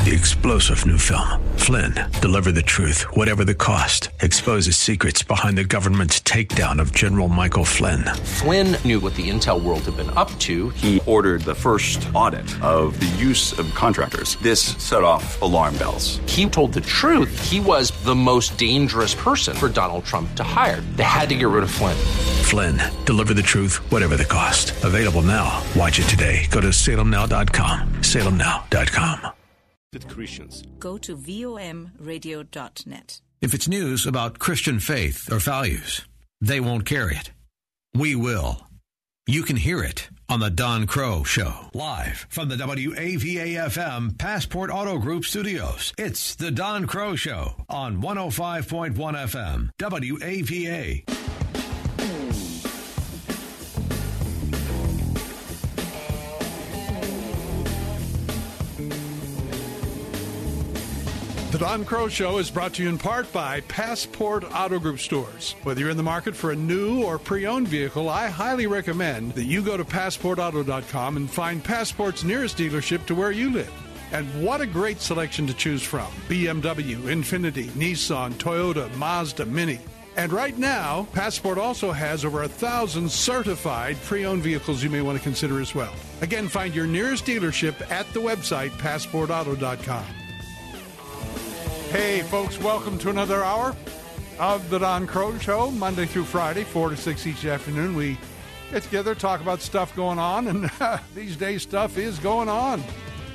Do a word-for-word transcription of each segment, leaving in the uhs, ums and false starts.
The explosive new film, Flynn, deliver the truth, whatever the cost, exposes secrets behind the government's takedown of General Michael Flynn. Flynn knew what the intel world had been up to. He ordered the first audit of the use of contractors. This set off alarm bells. He told the truth. He was the most dangerous person for Donald Trump to hire. They had to get rid of Flynn. Flynn, deliver the truth, whatever the cost. Available now. Watch it today. Go to salem now dot com. salem now dot com. Christians. Go to vom radio dot net. If it's news about Christian faith or values, they won't carry it. We will. You can hear it on The Don Crow Show. Live from the W A V A F M Passport Auto Group studios. It's The Don Crow Show on one oh five point one F M W A V A. The Don Crow Show is brought to you in part by Passport Auto Group stores. Whether you're in the market for a new or pre-owned vehicle, I highly recommend that you go to passport auto dot com and find Passport's nearest dealership to where you live. And what a great selection to choose from. B M W, Infiniti, Nissan, Toyota, Mazda, Mini. And right now, Passport also has over a thousand certified pre-owned vehicles you may want to consider as well. Again, find your nearest dealership at the website passport auto dot com. Hey, folks, welcome to another hour of the Don Crow Show, Monday through Friday, four to six each afternoon. We get together, talk about stuff going on, and uh, these days stuff is going on.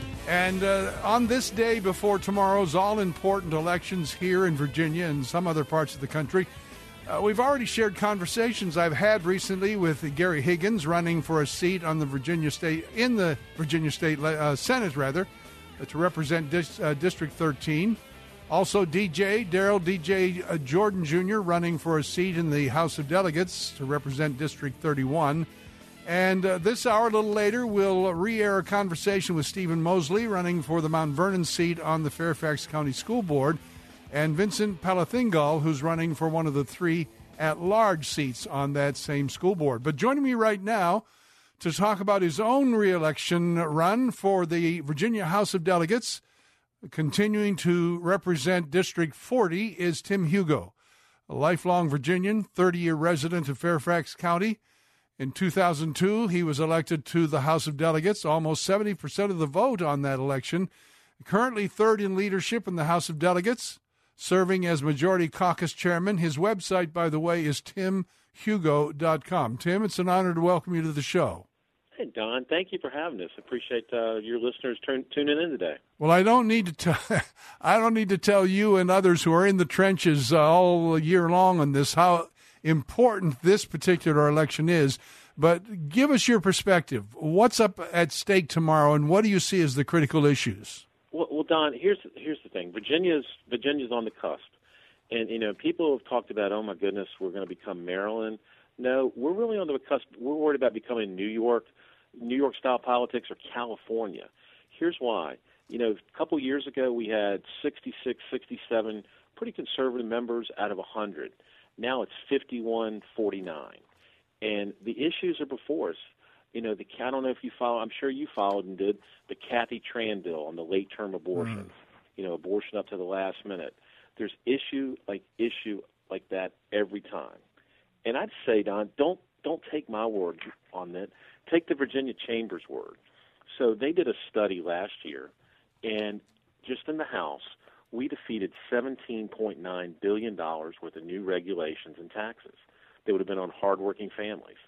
And uh, on this day before tomorrow's all-important elections here in Virginia and some other parts of the country, uh, we've already shared conversations I've had recently with Gary Higgins running for a seat on the Virginia State, in the Virginia State uh, Senate, rather, uh, to represent dis, uh, District thirteen. Also, D J, Daryl D J uh, Jordan Junior running for a seat in the House of Delegates to represent District thirty-one. And uh, this hour, a little later, we'll re-air a conversation with Stephen Mosley running for the Mount Vernon seat on the Fairfax County School Board, and Vincent Palathingal, who's running for one of the three at-large seats on that same school board. But joining me right now to talk about his own re-election run for the Virginia House of Delegates, continuing to represent District forty, is Tim Hugo, a lifelong Virginian, thirty-year resident of Fairfax County. In two thousand two, he was elected to the House of Delegates, almost seventy percent of the vote on that election. Currently third in leadership in the House of Delegates, serving as Majority Caucus Chairman. His website, by the way, is tim hugo dot com. Tim, it's an honor to welcome you to the show. Hey, Don, thank you for having us. Appreciate uh, your listeners turn, tuning in today. Well, I don't need to tell I don't need to tell you and others who are in the trenches uh, all year long on this how important this particular election is. But give us your perspective. What's up at stake tomorrow, and what do you see as the critical issues? Well, well Don, here's here's the thing. Virginia's Virginia's on the cusp, and you know people have talked about, oh my goodness, we're going to become Maryland. No, we're really on the cusp. We're worried about becoming New York. New York-style politics or California. Here's why. You know, a couple years ago we had sixty-six, sixty-seven pretty conservative members out of one hundred. Now it's fifty-one, forty-nine. And the issues are before us. You know, the I don't know if you follow, I'm sure you followed and did, the Kathy Tran bill on the late-term abortion. Mm. You know, abortion up to the last minute. There's issue like issue like that every time. And I'd say, Don, don't don't take my word on that. Take the Virginia Chamber's word. So they did a study last year, and just in the House, we defeated seventeen point nine billion dollars worth of new regulations and taxes that would have been on hardworking families.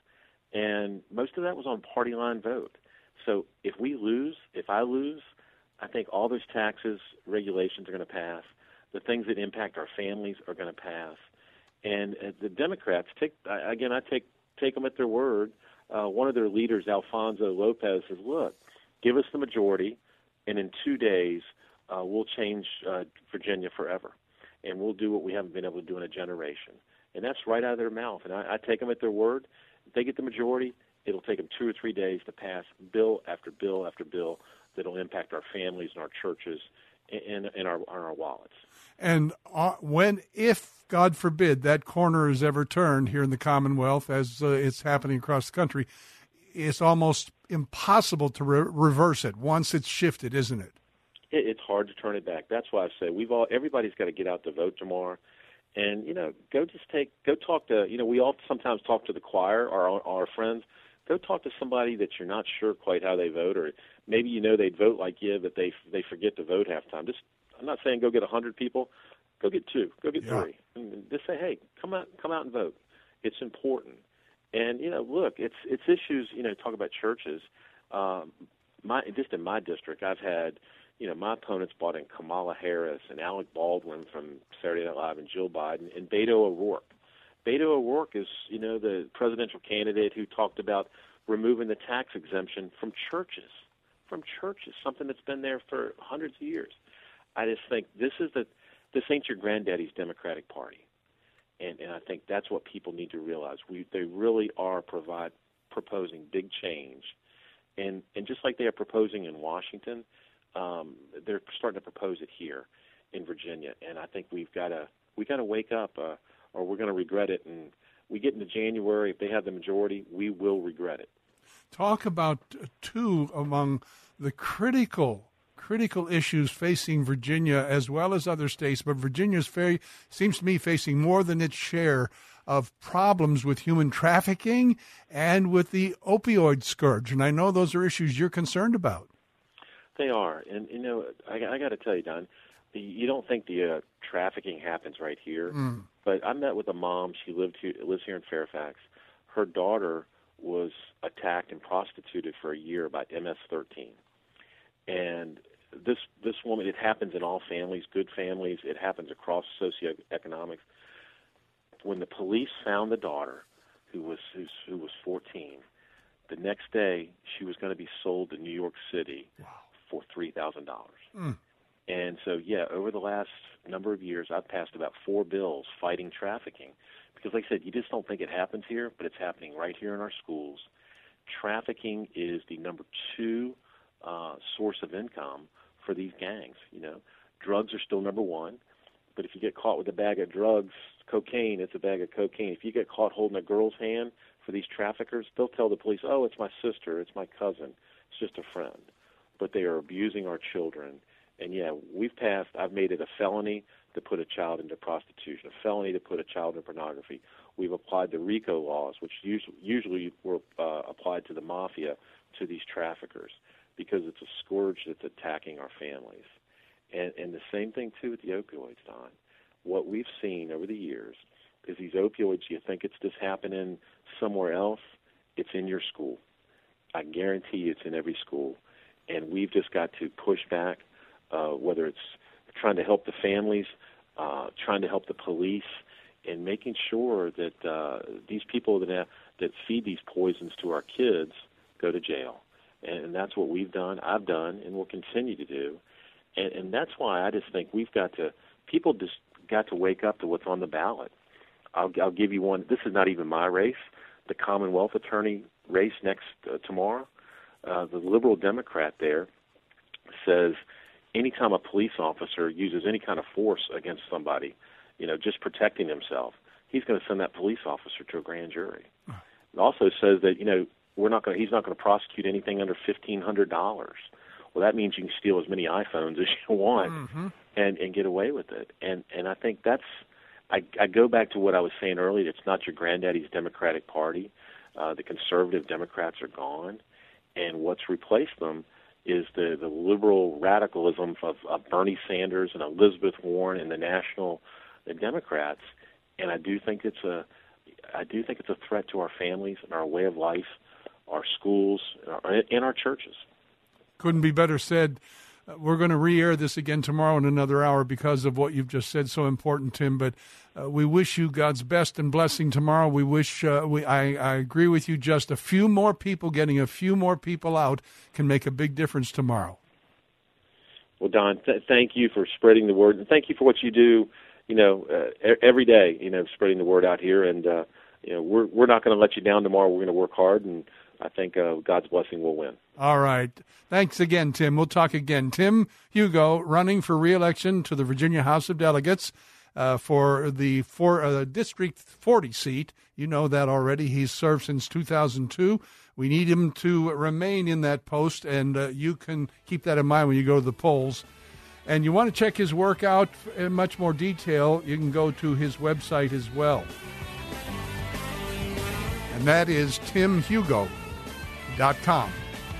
And most of that was on party line vote. So if we lose, if I lose, I think all those taxes, regulations are going to pass. The things that impact our families are going to pass. And uh, the Democrats, take again, I take take them at their word. Uh, one of their leaders, Alfonso Lopez, says, look, give us the majority, and in two days uh, we'll change uh, Virginia forever, and we'll do what we haven't been able to do in a generation. And that's right out of their mouth. And I, I take them at their word. If they get the majority, it'll take them two or three days to pass bill after bill after bill that will impact our families and our churches and, and, our, and our wallets. And uh, when, if, God forbid, that corner is ever turned here in the Commonwealth, as uh, it's happening across the country, it's almost impossible to re- reverse it once it's shifted, isn't it? it, it's hard to turn it back. That's why I say we've all everybody's got to get out to vote tomorrow, and you know, go just take go talk to you know we all sometimes talk to the choir, our our friends. Go talk to somebody that you're not sure quite how they vote, or maybe you know they'd vote like you, but they they forget to vote half time. Just I'm not saying go get a hundred people, go get two, go get yeah. three, and just say, hey, come out come out and vote. It's important. And you know, look, it's it's issues. You know, talk about churches. Um, my just in my district, I've had you know my opponents brought in Kamala Harris and Alec Baldwin from Saturday Night Live and Jill Biden and Beto O'Rourke. Beto O'Rourke is, you know, the presidential candidate who talked about removing the tax exemption from churches, from churches, something that's been there for hundreds of years. I just think this is the, this ain't your granddaddy's Democratic Party, and and I think that's what people need to realize. We they really are provide proposing big change, and and just like they are proposing in Washington, um, they're starting to propose it here in Virginia, and I think we've got to we got to wake up. Uh, or we're going to regret it. And we get into January, if they have the majority, we will regret it. Talk about uh, two among the critical, critical issues facing Virginia as well as other states, but Virginia's very, seems to me facing more than its share of problems with human trafficking and with the opioid scourge. And I know those are issues you're concerned about. They are. And, you know, I, I got to tell you, Don, you don't think the uh, trafficking happens right here, mm. but I met with a mom. She lived here, lives here in Fairfax. Her daughter was attacked and prostituted for a year by M S thirteen, and this this woman. It happens in all families, good families. It happens across socioeconomics. When the police found the daughter, who was who, who was fourteen, the next day she was going to be sold to New York City wow. for three thousand dollars. Mm. And so, yeah, over the last number of years, I've passed about four bills fighting trafficking. Because, like I said, you just don't think it happens here, but it's happening right here in our schools. Trafficking is the number two uh, source of income for these gangs. You know, drugs are still number one, but if you get caught with a bag of drugs, cocaine, it's a bag of cocaine. If you get caught holding a girl's hand for these traffickers, they'll tell the police, oh, it's my sister, it's my cousin, it's just a friend. But they are abusing our children. And, yeah, we've passed, I've made it a felony to put a child into prostitution, a felony to put a child into pornography. We've applied the RICO laws, which usually, usually were uh, applied to the mafia, to these traffickers, because it's a scourge that's attacking our families. And, and the same thing, too, with the opioids, Don. What we've seen over the years is these opioids, you think it's just happening somewhere else, it's in your school. I guarantee you it's in every school. And we've just got to push back. Uh, whether it's trying to help the families, uh, trying to help the police, and making sure that uh, these people that have, that feed these poisons to our kids go to jail. And, and that's what we've done, I've done, and will continue to do. And, and that's why I just think we've got to, people just got to wake up to what's on the ballot. I'll, I'll give you one. This is not even my race, the Commonwealth Attorney race next uh, tomorrow. Uh, the liberal Democrat there says, anytime a police officer uses any kind of force against somebody, you know, just protecting himself, he's going to send that police officer to a grand jury. It also says that, you know, we're not going to, he's not going to prosecute anything under fifteen hundred dollars. Well, that means you can steal as many iPhones as you want mm-hmm. and, and get away with it. And and I think that's, I, I go back to what I was saying earlier, it's not your granddaddy's Democratic Party. Uh, the conservative Democrats are gone, and what's replaced them is the, the liberal radicalism of, of Bernie Sanders and Elizabeth Warren and the national the Democrats. And I do think it's a I do think it's a threat to our families and our way of life, our schools, and our, and our churches. Couldn't be better said. Uh, we're going to re-air this again tomorrow in another hour because of what you've just said. So important, Tim. But uh, we wish you God's best and blessing tomorrow. We wish, uh, we I, I agree with you, just a few more people, getting a few more people out can make a big difference tomorrow. Well, Don, th- thank you for spreading the word. And thank you for what you do, you know, uh, every day, you know, spreading the word out here. And, uh, you know, we're we're not going to let you down tomorrow. We're going to work hard, and I think uh, God's blessing will win. All right. Thanks again, Tim. We'll talk again. Tim Hugo, running for re-election to the Virginia House of Delegates uh, for the for, uh, District forty seat. You know that already. He's served since two thousand two. We need him to remain in that post, and uh, you can keep that in mind when you go to the polls. And you want to check his work out in much more detail, you can go to his website as well. And that is tim hugo dot com.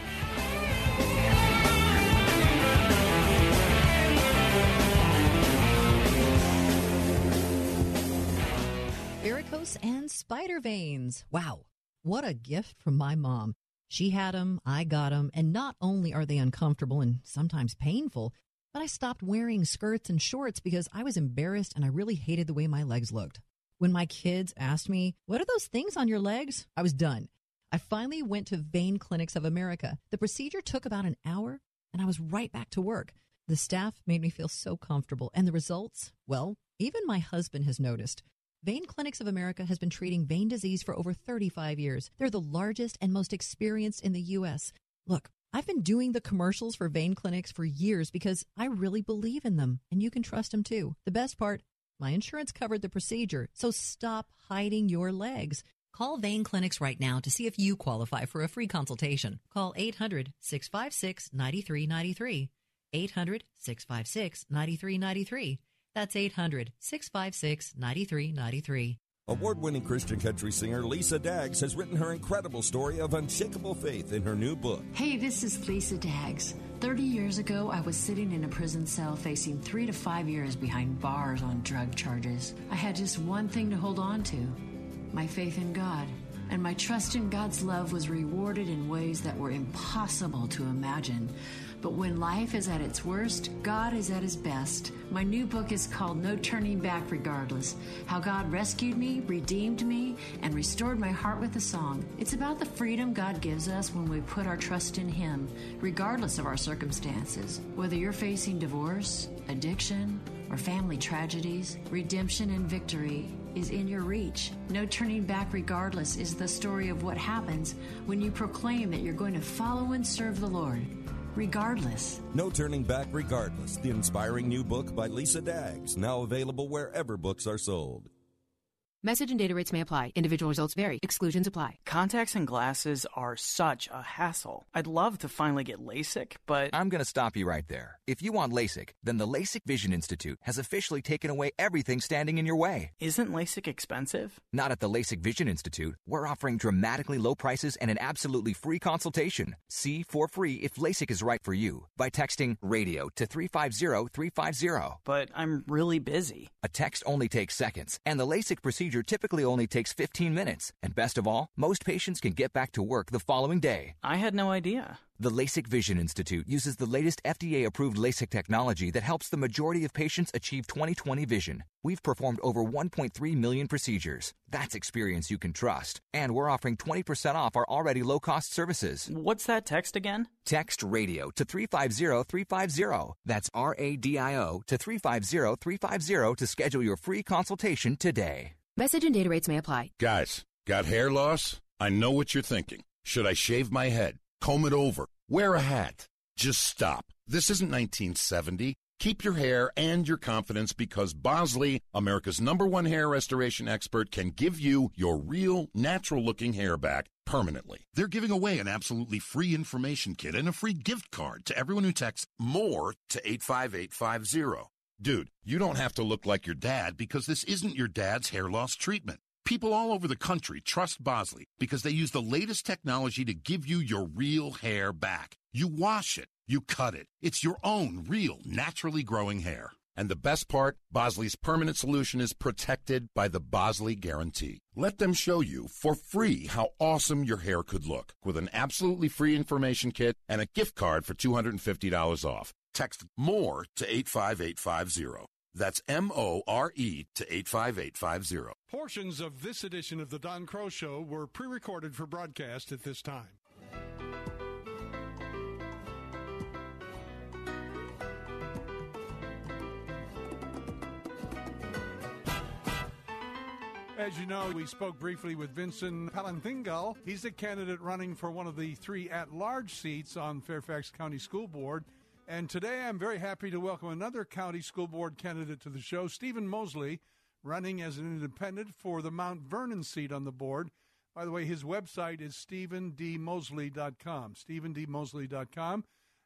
Varicose and spider veins. Wow, what a gift from my mom. She had them, I got them, and not only are they uncomfortable and sometimes painful, but I stopped wearing skirts and shorts because I was embarrassed and I really hated the way my legs looked. When my kids asked me, "What are those things on your legs?" I was done. I finally went to Vein Clinics of America. The procedure took about an hour, and I was right back to work. The staff made me feel so comfortable, and the results, well, even my husband has noticed. Vein Clinics of America has been treating vein disease for over thirty-five years. They're the largest and most experienced in the U S. Look, I've been doing the commercials for Vein Clinics for years because I really believe in them, and you can trust them too. The best part, my insurance covered the procedure, so stop hiding your legs. Call Vein Clinics right now to see if you qualify for a free consultation. Call eight hundred, six five six, nine three nine three. eight hundred, six five six, nine three nine three. That's eight hundred, six five six, nine three nine three. Award-winning Christian country singer Lisa Daggs has written her incredible story of unshakable faith in her new book. Hey, this is Lisa Daggs. Thirty years ago, I was sitting in a prison cell facing three to five years behind bars on drug charges. I had just one thing to hold on to, my faith in God. And my trust in God's love was rewarded in ways that were impossible to imagine. But when life is at its worst, God is at his best. My new book is called No Turning Back Regardless, How God Rescued Me, Redeemed Me, and Restored My Heart with a Song. It's about the freedom God gives us when we put our trust in him, regardless of our circumstances. Whether you're facing divorce, addiction, or family tragedies, redemption and victory is in your reach. No Turning Back Regardless is the story of what happens when you proclaim that you're going to follow and serve the Lord, regardless. No Turning Back Regardless, the inspiring new book by Lisa Daggs, now available wherever books are sold. Message and data rates may apply. Individual results vary. Exclusions apply. Contacts and glasses are such a hassle. I'd love to finally get LASIK, but... I'm going to stop you right there. If you want LASIK, then the LASIK Vision Institute has officially taken away everything standing in your way. Isn't LASIK expensive? Not at the LASIK Vision Institute. We're offering dramatically low prices and an absolutely free consultation. See for free if LASIK is right for you by texting RADIO to three five zero three five zero. But I'm really busy. A text only takes seconds, and the LASIK procedure typically only takes fifteen minutes. And best of all, most patients can get back to work the following day. I had no idea. The LASIK Vision Institute uses the latest F D A-approved LASIK technology that helps the majority of patients achieve twenty twenty vision. We've performed over one point three million procedures. That's experience you can trust. And we're offering twenty percent off our already low-cost services. What's that text again? Text RADIO to three five zero three five zero. That's R A D I O to three five zero three five zero to schedule your free consultation today. Message and data rates may apply. Guys, got hair loss? I know what you're thinking. Should I shave my head? Comb it over? Wear a hat? Just stop. This isn't nineteen seventy. Keep your hair and your confidence because Bosley, America's number one hair restoration expert, can give you your real, natural-looking hair back permanently. They're giving away an absolutely free information kit and a free gift card to everyone who texts MORE to eight five eight five zero. Dude, you don't have to look like your dad because this isn't your dad's hair loss treatment. People all over the country trust Bosley because they use the latest technology to give you your real hair back. You wash it, you cut it. It's your own real, naturally growing hair. And the best part, Bosley's permanent solution is protected by the Bosley Guarantee. Let them show you for free how awesome your hair could look with an absolutely free information kit and a gift card for two hundred fifty dollars off. Text MORE to eight five eight five zero. That's M O R E to eight five eight five zero. Portions of this edition of the Don Crow Show were pre-recorded for broadcast at this time. As you know, we spoke briefly with Vincent Palantingal. He's a candidate running for one of the three at-large seats on Fairfax County School Board. And today I'm very happy to welcome another county school board candidate to the show, Stephen Mosley, running as an independent for the Mount Vernon seat on the board. By the way, his website is stephen d mosley dot com, stephen d mosley dot com.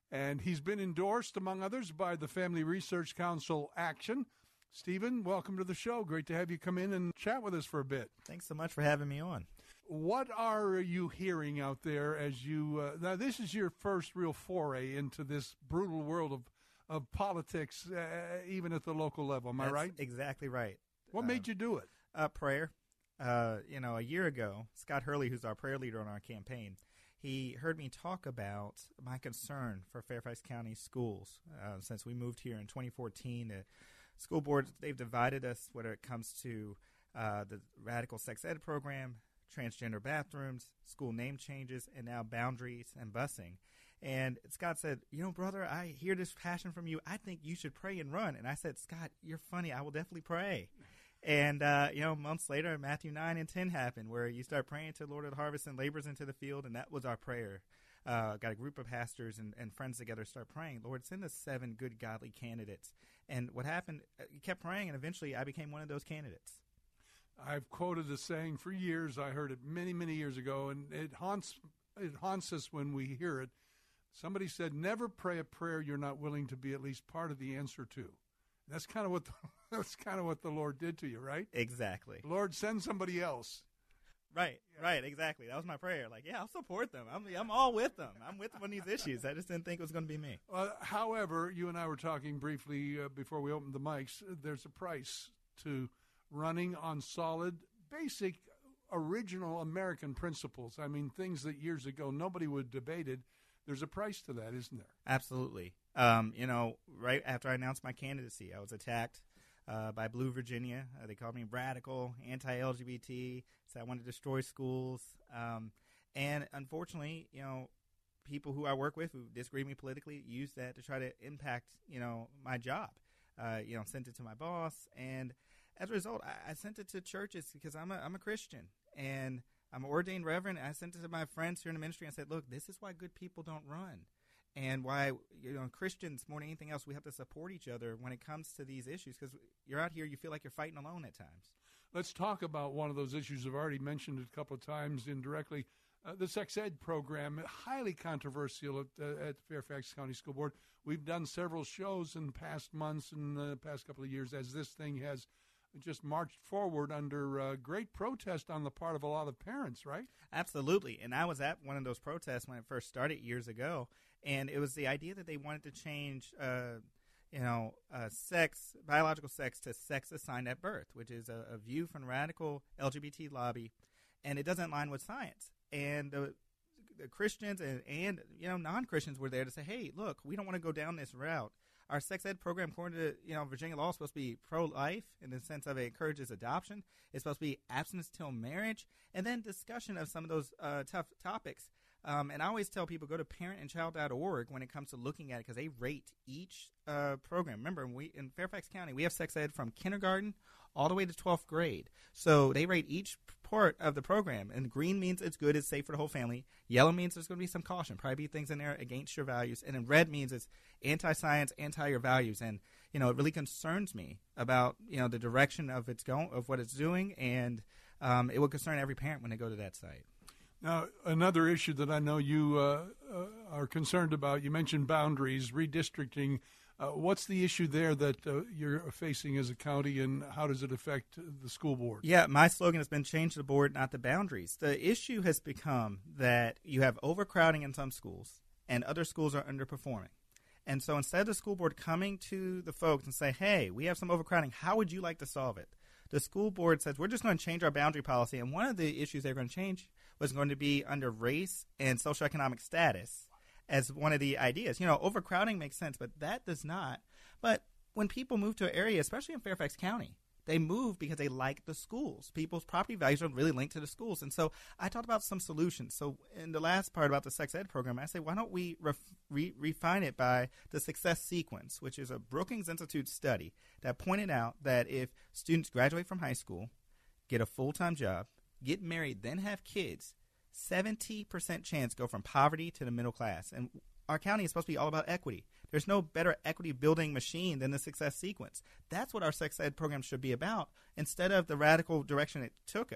And he's been endorsed, among others, by the Family Research Council Action. Stephen, welcome to the show. Great to have you come in and chat with us for a bit. Thanks so much for having me on. What are you hearing out there as you uh, – now, this is your first real foray into this brutal world of, of politics, uh, even at the local level. Am I That's right? Exactly right. What uh, made you do it? Uh, prayer. Uh, you know, a year ago, Scott Hurley, who's our prayer leader on our campaign, he heard me talk about my concern for Fairfax County schools. Uh, since we moved here in twenty fourteen, the school board, they've divided us when it comes to uh, the radical sex ed program, transgender bathrooms, school name changes, and now boundaries and busing. And Scott said, you know, brother, I hear this passion from you. I think you should pray and run. And I said, Scott, you're funny. I will definitely pray. And, uh, you know, months later, Matthew nine and ten happened, where you start praying to the Lord of the harvest and labors into the field, and that was our prayer. Uh, got a group of pastors and, and friends together, start praying, Lord, send us seven good, godly candidates. And what happened, you kept praying, and eventually I became one of those candidates. I've quoted the saying for years. I heard it many, many years ago, and it haunts, it haunts us when we hear it. Somebody said, never pray a prayer you're not willing to be at least part of the answer to. That's kind of what the, that's kind of what the Lord did to you, right? Exactly. Lord, send somebody else. Right, yeah. right, exactly. That was my prayer. Like, yeah, I'll support them. I'm, I'm all with them. I'm with them on these issues. I just didn't think it was going to be me. Uh, however, you and I were talking briefly uh, before we opened the mics. There's a price to running on solid, basic, original American principles. I mean, things that years ago nobody would have debated. There's a price to that, isn't there? Absolutely. Um, you know, right after I announced my candidacy, I was attacked uh, by Blue Virginia. Uh, they called me radical, anti-L G B T, said I wanted to destroy schools. Um, and unfortunately, you know, people who I work with who disagree with me politically use that to try to impact, you know, my job. Uh, you know, sent it to my boss. And as a result, I, I sent it to churches because I'm a, I'm a Christian. And I'm an ordained reverend. And I sent it to my friends here in the ministry and said, look, this is why good people don't run. And why, you know, Christians, more than anything else, we have to support each other when it comes to these issues, because you're out here, you feel like you're fighting alone at times. Let's talk about one of those issues. I've already mentioned it a couple of times indirectly. Uh, the sex ed program, highly controversial at, uh, at Fairfax County School Board. We've done several shows in past months and the past couple of years as this thing has just marched forward under uh, great protest on the part of a lot of parents, right? Absolutely. And I was at one of those protests when it first started years ago. And it was the idea that they wanted to change, uh, you know, uh, sex, biological sex to sex assigned at birth, which is a, a view from the radical L G B T lobby, and it doesn't align with science. And the, the Christians and, and, you know, non-Christians were there to say, hey, look, we don't want to go down this route. Our sex ed program, according to, you know, Virginia law, is supposed to be pro-life in the sense of it encourages adoption. It's supposed to be abstinence till marriage, and then discussion of some of those uh, tough topics. Um, and I always tell people, go to parent and child dot org when it comes to looking at it, because they rate each uh, program. Remember, we in Fairfax County, we have sex ed from kindergarten all the way to twelfth grade. So they rate each part of the program. And green means it's good, it's safe for the whole family. Yellow means there's going to be some caution, probably be things in there against your values. And then red means it's anti-science, anti your values. And, you know, it really concerns me about, you know, the direction of its going, of what it's doing. And um, it will concern every parent when they go to that site. Now, another issue that I know you uh, uh, are concerned about, you mentioned boundaries, redistricting. Uh, what's the issue there that uh, you're facing as a county, and how does it affect the school board? Yeah, my slogan has been change the board, not the boundaries. The issue has become that you have overcrowding in some schools, and other schools are underperforming. And so instead of the school board coming to the folks and say, hey, we have some overcrowding, how would you like to solve it? The school board says, we're just going to change our boundary policy. And one of the issues they're going to change was going to be under race and socioeconomic status as one of the ideas. You know, overcrowding makes sense, but that does not. But when people move to an area, especially in Fairfax County, they move because they like the schools. People's property values are really linked to the schools. And so I talked about some solutions. So in the last part about the sex ed program, I say, why don't we ref- re- refine it by the success sequence, which is a Brookings Institute study that pointed out that if students graduate from high school, get a full-time job, get married, then have kids, seventy percent chance go from poverty to the middle class. And our county is supposed to be all about equity. There's no better equity building machine than the success sequence. That's what our sex ed program should be about, instead of the radical direction it took us.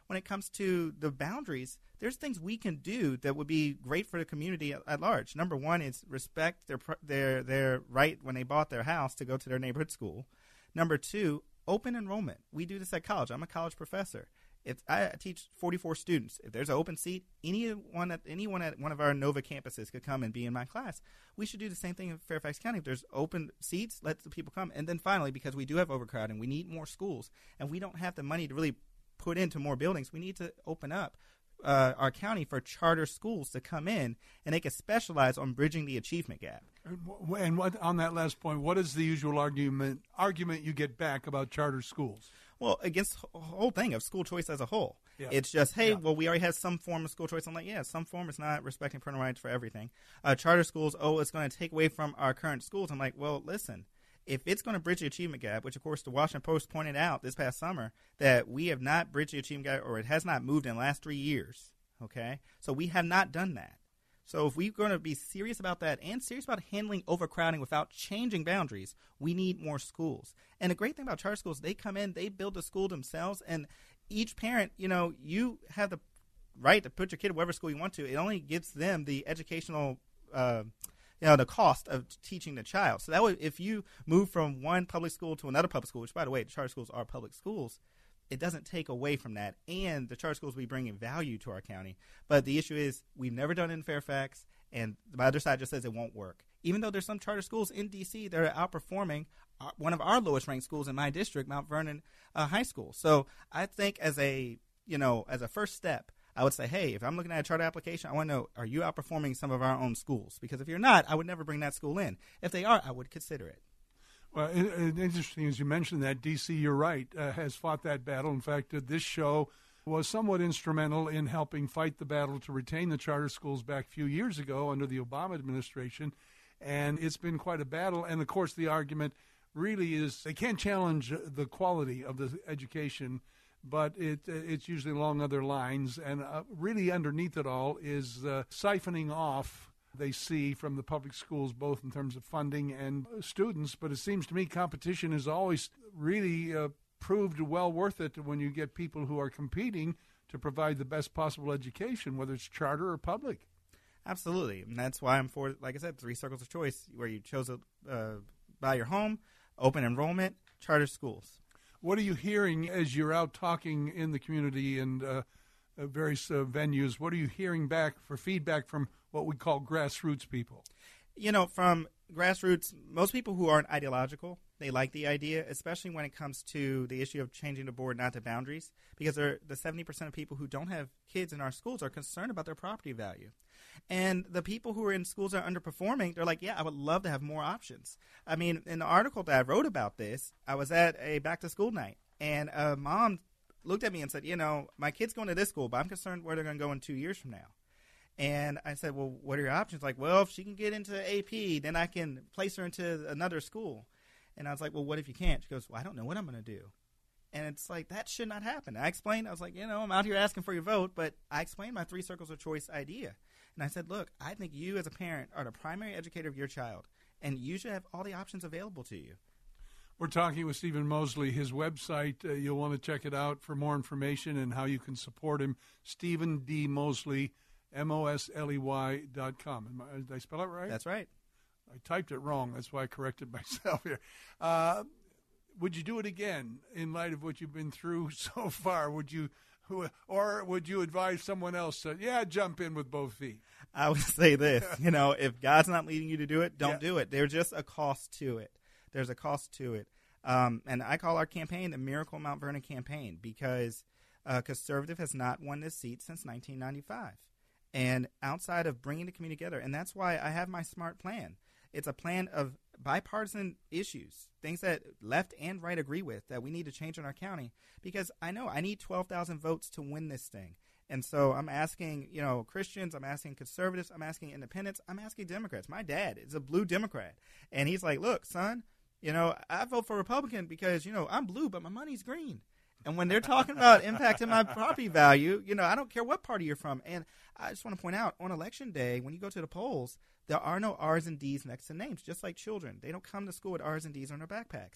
when it comes to the boundaries, there's things we can do that would be great for the community at, at large. Number one is respect their their their right when they bought their house to go to their neighborhood school. Number two, open enrollment. We do this at college. I'm a college professor. If I teach forty-four students, if there's an open seat, anyone at anyone at one of our Nova campuses could come and be in my class. We should do the same thing in Fairfax County. If there's open seats, let the people come. And then finally, because we do have overcrowding, we need more schools, and we don't have the money to really put into more buildings. We need to open up uh, our county for charter schools to come in, and they can specialize on bridging the achievement gap. And what on that last point, what is the usual argument argument you get back about charter schools? Well, against the whole thing of school choice as a whole. Yeah. It's just, hey, Yeah. well, we already have some form of school choice. I'm like, yeah, some form is not respecting parental rights for everything. Uh, charter schools, oh, it's going to take away from our current schools. I'm like, well, listen, if it's going to bridge the achievement gap, which, of course, the Washington Post pointed out this past summer, that we have not bridged the achievement gap, or it has not moved in the last three years, okay? So we have not done that. So if we're going to be serious about that and serious about handling overcrowding without changing boundaries, we need more schools. And the great thing about charter schools, they come in, they build the school themselves, and each parent, you know, you have the right to put your kid in whatever school you want to. It only gives them the educational, uh, you know, the cost of teaching the child. So that way, if you move from one public school to another public school, which, by the way, the charter schools are public schools, it doesn't take away from that. And the charter schools, we bring in value to our county. But the issue is we've never done it in Fairfax, and the other side just says it won't work. Even though there's some charter schools in D C that are outperforming one of our lowest ranked schools in my district, Mount Vernon uh, High School. So I think as a, you know, as a first step, I would say, hey, if I'm looking at a charter application, I want to know, are you outperforming some of our own schools? Because if you're not, I would never bring that school in. If they are, I would consider it. Well, it, it, interesting as you mentioned that, D C, you're right, uh, has fought that battle. In fact, uh, this show was somewhat instrumental in helping fight the battle to retain the charter schools back a few years ago under the Obama administration. And it's been quite a battle. And, of course, the argument really is they can't challenge the quality of the education, but it it's usually along other lines. And uh, really underneath it all is uh, siphoning off they see from the public schools, both in terms of funding and students. But it seems to me competition is always really uh, proved well worth it when you get people who are competing to provide the best possible education, whether it's charter or public. Absolutely. And that's why I'm for, like I said, three circles of choice, where you chose to uh, buy your home, open enrollment, charter schools. What are you hearing as you're out talking in the community and uh, uh, various uh, venues? What are you hearing back for feedback from what we call grassroots people? You know, from grassroots, most people who aren't ideological, they like the idea, especially when it comes to the issue of changing the board, not the boundaries, because they're, the seventy percent of people who don't have kids in our schools are concerned about their property value. And the people who are in schools that are underperforming, they're like, yeah, I would love to have more options. I mean, in the article that I wrote about this, I was at a back-to-school night, and a mom looked at me and said, you know, my kid's going to this school, but I'm concerned where they're going to go in two years from now. And I said, well, what are your options? Like, well, if she can get into A P, then I can place her into another school. And I was like, well, what if you can't? She goes, well, I don't know what I'm going to do. And it's like, that should not happen. I explained, I was like, you know, I'm out here asking for your vote, but I explained my three circles of choice idea. And I said, look, I think you as a parent are the primary educator of your child, and you should have all the options available to you. We're talking with Stephen Mosley. His website, uh, you'll want to check it out for more information and how you can support him, Stephen D. Mosley, M O S L E Y dot com. Did I spell it right? That's right. I typed it wrong. That's why I corrected myself here. Uh, would you do it again in light of what you've been through so far? Would you, or would you advise someone else to, yeah, jump in with both feet? I would say this, you know, if God's not leading you to do it, don't Yeah. do it. There's just a cost to it. There's a cost to it. Um, and I call our campaign the Miracle Mount Vernon campaign, because uh, conservative has not won this seat since nineteen ninety-five. And outside of bringing the community together, and that's why I have my SMART plan. It's a plan of bipartisan issues, things that left and right agree with, that we need to change in our county, because I know I need twelve thousand votes to win this thing. And so I'm asking, you know, Christians, I'm asking conservatives, I'm asking independents, I'm asking Democrats. My dad is a blue Democrat, and he's like, look, son, you know, I vote for Republican because, you know, I'm blue, but my money's green. And when they're talking about impacting my property value, you know, I don't care what party you're from. And I just want to point out, on election day, when you go to the polls, there are no R's and D's next to names, just like children. They don't come to school with R's and D's on their backpacks.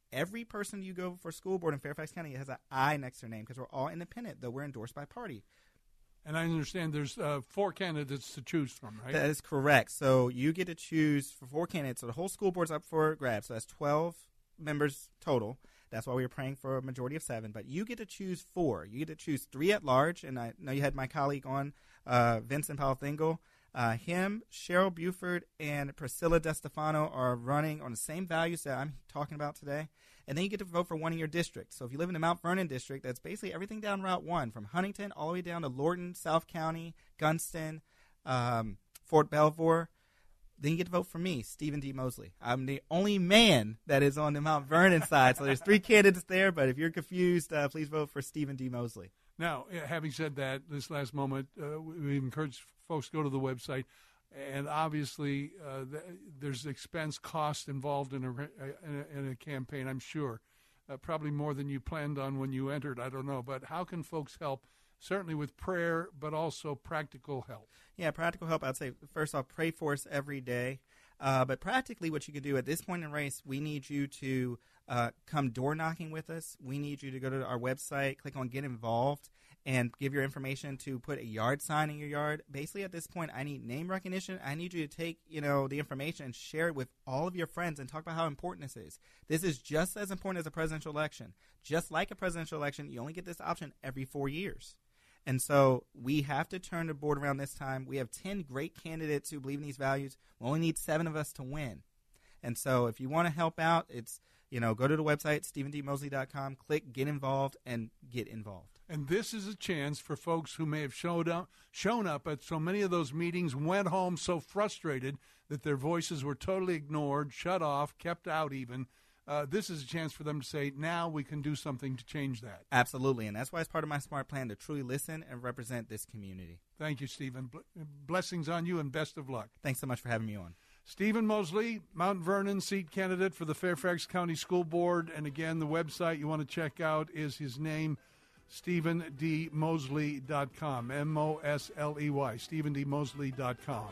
every person you go for school board in Fairfax County has an I next to their name because we're all independent, though we're endorsed by party. And I understand there's uh, four candidates to choose from, right? That is correct. So you get to choose for four candidates. So the whole school board's up for grabs. So that's twelve members total. That's why we were praying for a majority of seven. But you get to choose four. You get to choose three at large. And I know you had my colleague on, uh, Vincent Powell-Thingle. Uh, him, Cheryl Buford, and Priscilla DeStefano are running on the same values that I'm talking about today. And then you get to vote for one in your district. So if you live in the Mount Vernon district, that's basically everything down Route one, from Huntington all the way down to Lorton, South County, Gunston, um, Fort Belvoir. Then you get to vote for me, Stephen D. Mosley. I'm the only man that is on the Mount Vernon side. So there's three candidates there, but if you're confused, uh, please vote for Stephen D. Mosley. Now, having said that, this last moment, uh, we encourage folks to go to the website. And obviously, uh, th- there's expense, cost involved in a, in a, in a campaign, I'm sure. Uh, probably more than you planned on when you entered, I don't know. But how can folks help? Certainly with prayer, but also practical help. Yeah, practical help, I'd say, first off, pray for us every day. Uh, but practically what you can do at this point in the race, we need you to uh, come door knocking with us. We need you to go to our website, click on Get Involved, and give your information to put a yard sign in your yard. Basically, at this point, I need name recognition. I need you to take, you know, the information and share it with all of your friends and talk about how important this is. This is just as important as a presidential election. Just like a presidential election, you only get this option every four years. And so we have to turn the board around this time. We have ten great candidates who believe in these values. We only need seven of us to win. And so if you want to help out, it's, you know, go to the website, stephen d mosley dot com, click Get Involved, and get involved. And this is a chance for folks who may have showed up, shown up at so many of those meetings, went home so frustrated that their voices were totally ignored, shut off, kept out even. Uh, this is a chance for them to say, now we can do something to change that. Absolutely, and that's why it's part of my SMART plan to truly listen and represent this community. Thank you, Stephen. Blessings on you and best of luck. Thanks so much for having me on. Stephen Mosley, Mount Vernon seat candidate for the Fairfax County School Board. And again, the website you want to check out is his name, stephen d mosley dot com, M O S L E Y, stephen d mosley dot com.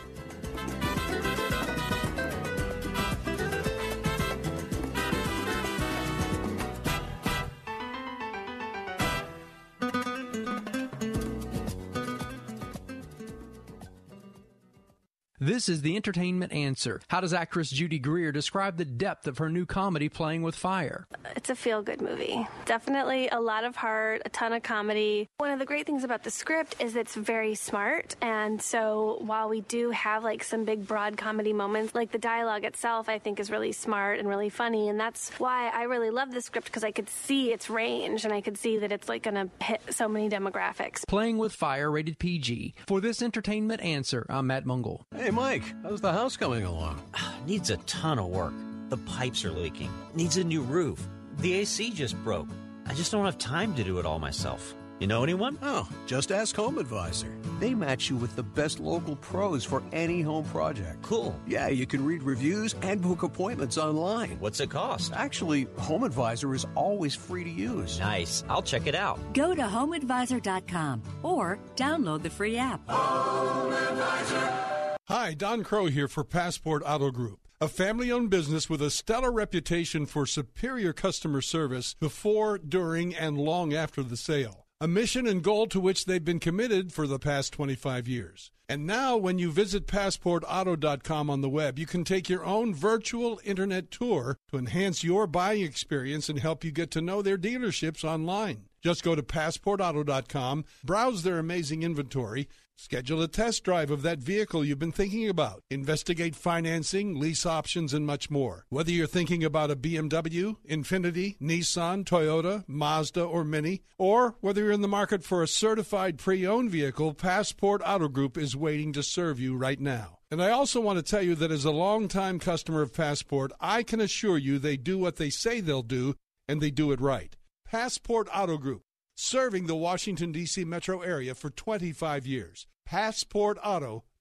This is the Entertainment Answer. How does actress Judy Greer describe the depth of her new comedy, Playing with Fire? It's a feel-good movie. Definitely a lot of heart, a ton of comedy. One of the great things about the script is it's very smart, and so while we do have like some big broad comedy moments, like the dialogue itself I think is really smart and really funny, and that's why I really love the script, because I could see its range and I could see that it's like going to hit so many demographics. Playing with Fire, rated P G. For this Entertainment Answer, I'm Matt Mungle. Hey, Mike, how's the house coming along? Needs a ton of work. The pipes are leaking. Needs a new roof. The A C just broke. I just don't have time to do it all myself. You know anyone? Oh, just ask Home Advisor. They match you with the best local pros for any home project. Cool. Yeah, you can read reviews and book appointments online. What's it cost? Actually, Home Advisor is always free to use. Nice. I'll check it out. Go to home advisor dot com or download the free app. Home Advisor. Hi, Don Crow here for Passport Auto Group, a family-owned business with a stellar reputation for superior customer service before, during, and long after the sale. A mission and goal to which they've been committed for the past twenty-five years. And now, when you visit passport auto dot com on the web, you can take your own virtual internet tour to enhance your buying experience and help you get to know their dealerships online. Just go to passport auto dot com, browse their amazing inventory, schedule a test drive of that vehicle you've been thinking about, investigate financing, lease options, and much more. Whether you're thinking about a B M W, Infiniti, Nissan, Toyota, Mazda, or Mini, or whether you're in the market for a certified pre-owned vehicle, Passport Auto Group is waiting to serve you right now. And I also want to tell you that as a longtime customer of Passport, I can assure you they do what they say they'll do, and they do it right. Passport Auto Group, serving the Washington, D C metro area for twenty-five years. passport auto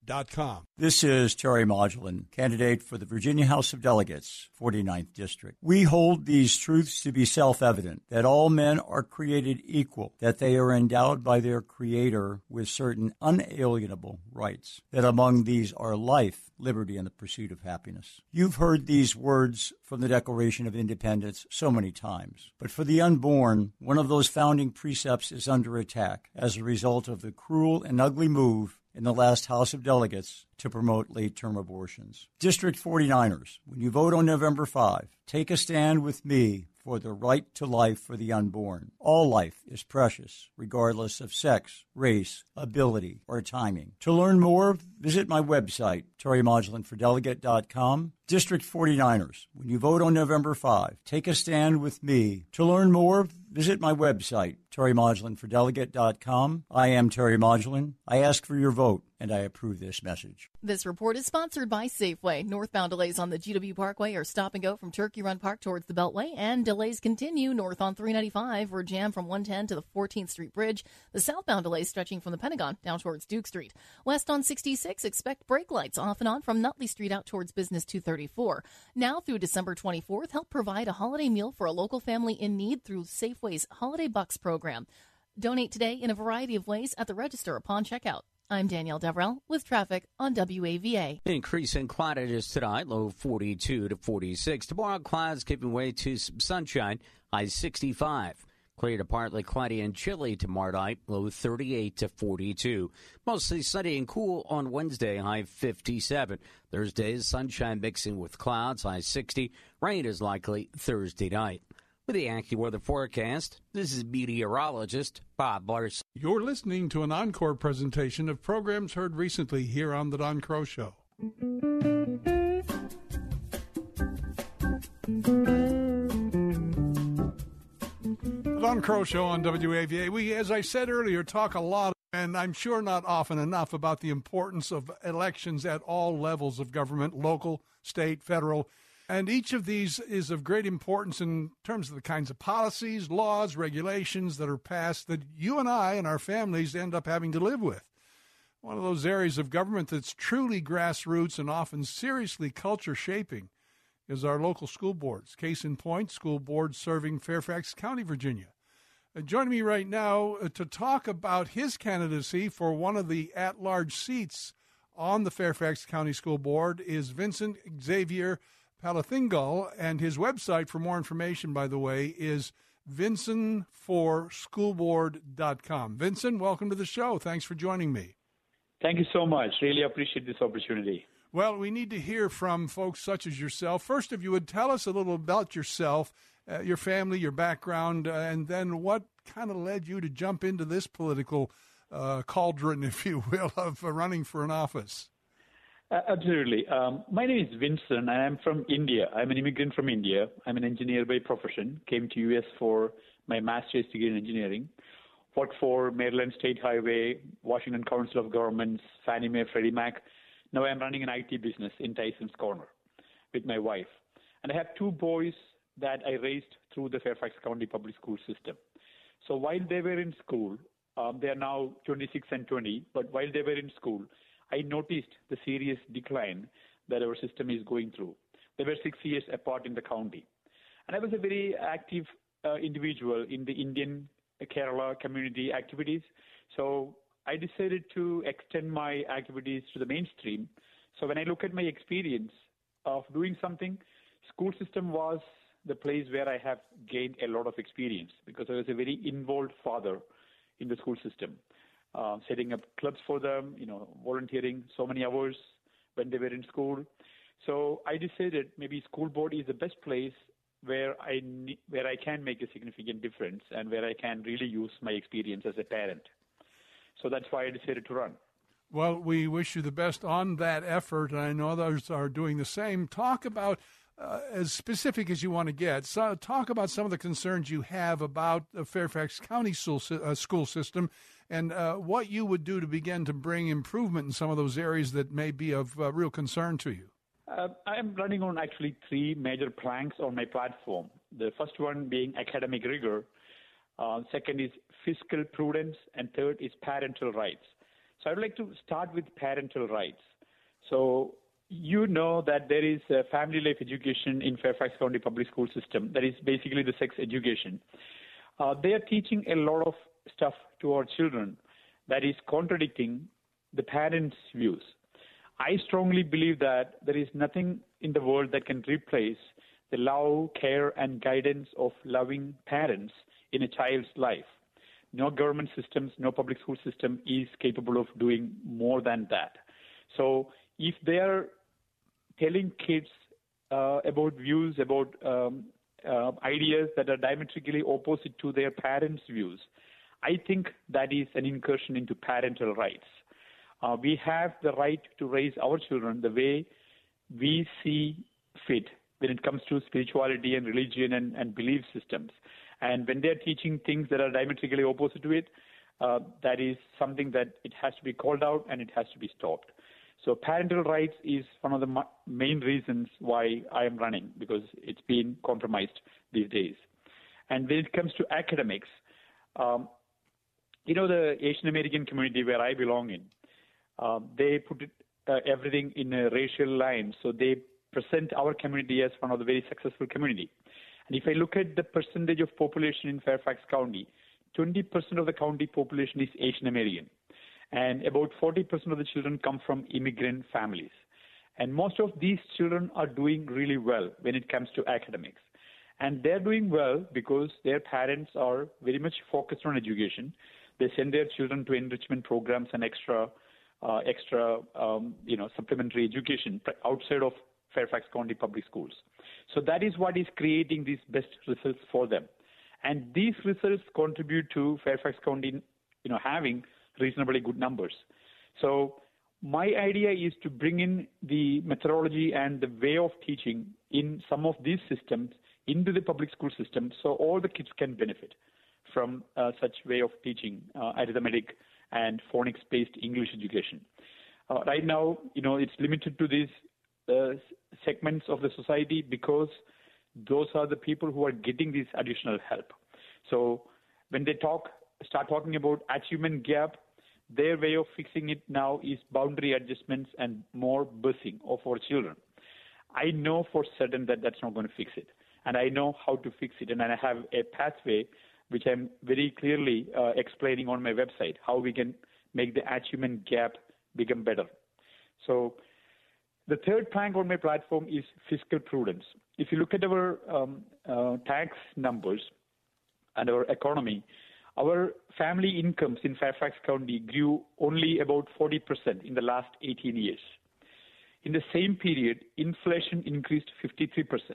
dot com. This is Terry Modulin, candidate for the Virginia House of Delegates, forty-ninth District. We hold these truths to be self-evident, that all men are created equal, that they are endowed by their Creator with certain unalienable rights, that among these are life, liberty, and the pursuit of happiness. You've heard these words from the Declaration of Independence so many times. But for the unborn, one of those founding precepts is under attack as a result of the cruel and ugly move in the last House of Delegates to promote late-term abortions. District forty-niners, when you vote on November fifth, take a stand with me for the right to life for the unborn. All life is precious, regardless of sex, race, ability, or timing. To learn more, visit my website, terry modulin for delegate dot com. District forty-niners, when you vote on November fifth, take a stand with me. To learn more, visit my website, terry modulin for delegate dot com. I am Terry Modulin. I ask for your vote, and I approve this message. This report is sponsored by Safeway. Northbound delays on the G W Parkway are stop and go from Turkey Run Park towards the Beltway, and delays continue north on three ninety-five. We're jammed from one ten to the fourteenth Street Bridge. The southbound delays stretching from the Pentagon down towards Duke Street. West on sixty-six, expect brake lights off and on from Nutley Street out towards Business two thirty-four. Now through December twenty-fourth, help provide a holiday meal for a local family in need through Safeway's Holiday Bucks program. Donate today in a variety of ways at the register upon checkout. I'm Danielle Deverell with traffic on W A V A. Increase in cloudiness tonight, low forty-two to forty-six. Tomorrow, clouds giving way to some sunshine, high sixty-five. Clear to partly cloudy and chilly tomorrow night, low thirty-eight to forty-two. Mostly sunny and cool on Wednesday, high fifty-seven. Thursday is sunshine mixing with clouds, high sixty. Rain is likely Thursday night. With the AccuWeather forecast, this is meteorologist Bob Larson. You're listening to an encore presentation of programs heard recently here on The Don Crow Show. The Don Crow Show on W A V A. We, as I said earlier, talk a lot, and I'm sure not often enough, about the importance of elections at all levels of government, local, state, federal. And each of these is of great importance in terms of the kinds of policies, laws, regulations that are passed that you and I and our families end up having to live with. One of those areas of government that's truly grassroots and often seriously culture-shaping is our local school boards. Case in point, school boards serving Fairfax County, Virginia. Uh, joining me right now uh, to talk about his candidacy for one of the at-large seats on the Fairfax County School Board is Vincent Xavier Palathingal, and his website for more information, by the way, is vincent for school board dot com. Vincent, welcome to the show. Thanks for joining me. Thank you so much. Really appreciate this opportunity. Well, we need to hear from folks such as yourself. First, if you would tell us a little about yourself, uh, your family, your background, uh, and then what kind of led you to jump into this political uh, cauldron, if you will, of uh, running for an office. Uh, absolutely. Um, my name is Vincent, and I'm from India. I'm an immigrant from India. I'm an engineer by profession. Came to U S for my master's degree in engineering. Worked for Maryland State Highway, Washington Council of Governments, Fannie Mae, Freddie Mac. Now I'm running an I T business in Tyson's Corner with my wife. And I have two boys that I raised through the Fairfax County Public School system. So while they were in school, um, they are now twenty-six and twenty, but while they were in school, I noticed the serious decline that our system is going through. They were six years apart in the county. And I was a very active uh, individual in the Indian Kerala community activities. So I decided to extend my activities to the mainstream. So when I look at my experience of doing something, school system was the place where I have gained a lot of experience because I was a very involved father in the school system. Uh, setting up clubs for them, you know, volunteering so many hours when they were in school. So I decided maybe school board is the best place where I ne- where I can make a significant difference and where I can really use my experience as a parent. So that's why I decided to run. Well, we wish you the best on that effort, and I know others are doing the same. Talk about, uh, as specific as you want to get, so talk about some of the concerns you have about the Fairfax County school, uh, school system and uh, what you would do to begin to bring improvement in some of those areas that may be of uh, real concern to you. Uh, I'm running on actually three major planks on my platform. The first one being academic rigor. Uh, second is fiscal prudence, and third is parental rights. So I'd like to start with parental rights. So you know that there is a family life education in Fairfax County Public School System. That is basically the sex education. Uh, they are teaching a lot of stuff to our children that is contradicting the parents' views. I strongly believe that there is nothing in the world that can replace the love, care, and guidance of loving parents in a child's life. No government systems, no public school system is capable of doing more than that. So if they are telling kids uh, about views, about um, uh, ideas that are diametrically opposite to their parents' views, I think that is an incursion into parental rights. Uh, we have the right to raise our children the way we see fit when it comes to spirituality and religion and, and belief systems. And when they're teaching things that are diametrically opposite to it, uh, that is something that it has to be called out and it has to be stopped. So parental rights is one of the ma- main reasons why I am running, because it's been compromised these days. And when it comes to academics, um, you know, the Asian American community where I belong in, uh, they put it, uh, everything in a racial line. So they present our community as one of the very successful community. And if I look at the percentage of population in Fairfax County, twenty percent of the county population is Asian American. And about forty percent of the children come from immigrant families. And most of these children are doing really well when it comes to academics. And they're doing well because their parents are very much focused on education. They send their children to enrichment programs and extra, uh, extra, um, you know, supplementary education outside of Fairfax County Public Schools. So that is what is creating these best results for them. And these results contribute to Fairfax County, you know, having reasonably good numbers. So my idea is to bring in the methodology and the way of teaching in some of these systems into the public school system so all the kids can benefit from uh, such way of teaching uh, arithmetic and phonics-based English education. Uh, right now, you know, it's limited to these uh, segments of the society because those are the people who are getting this additional help. So when they talk, start talking about achievement gap, their way of fixing it now is boundary adjustments and more busing of our children. I know for certain that that's not going to fix it, and I know how to fix it, and I have a pathway which I'm very clearly uh, explaining on my website, how we can make the achievement gap become better. So the third plank on my platform is fiscal prudence. If you look at our um, uh, tax numbers and our economy, our family incomes in Fairfax County grew only about forty percent in the last eighteen years. In the same period, inflation increased fifty-three percent.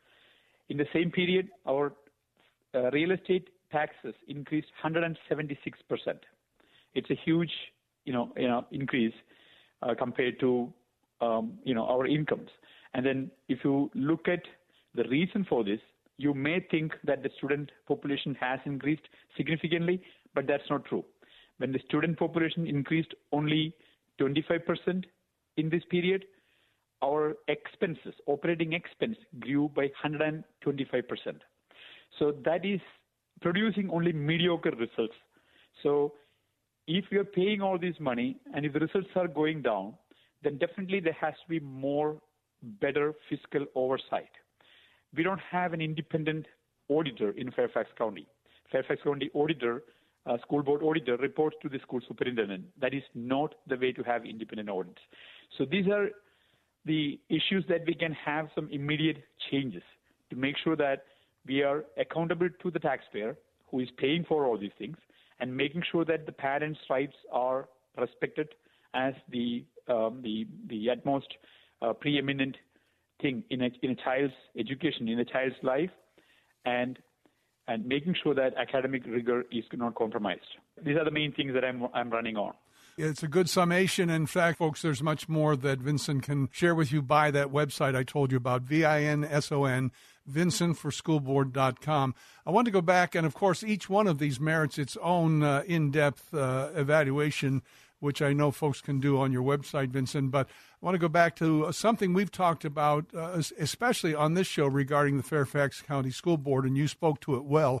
In the same period, our uh, real estate taxes increased one hundred seventy-six percent. It's a huge, you know, you know, increase uh, compared to, um, you know, our incomes. And then if you look at the reason for this, you may think that the student population has increased significantly, but that's not true. When the student population increased only twenty-five percent in this period, our expenses, operating expense, grew by one hundred twenty-five percent. So that is producing only mediocre results. So if you're paying all this money and if the results are going down, then definitely there has to be more better fiscal oversight. We don't have an independent auditor in Fairfax County. Fairfax County auditor, uh, school board auditor, reports to the school superintendent. That is not the way to have independent audits. So these are the issues that we can have some immediate changes to make sure that we are accountable to the taxpayer who is paying for all these things and making sure that the parents' rights are respected as the um, the the utmost uh, preeminent thing in a, in a child's education, in a child's life, and and making sure that academic rigor is not compromised. These are the main things that I'm I'm running on. It's a good summation. In fact, folks, there's much more that Vincent can share with you by that website I told you about, V I N S O N, vincent for school board dot com. I want to go back, and of course, each one of these merits its own uh, in-depth uh, evaluation, which I know folks can do on your website, Vincent. But I want to go back to something we've talked about, uh, especially on this show regarding the Fairfax County School Board, and you spoke to it well.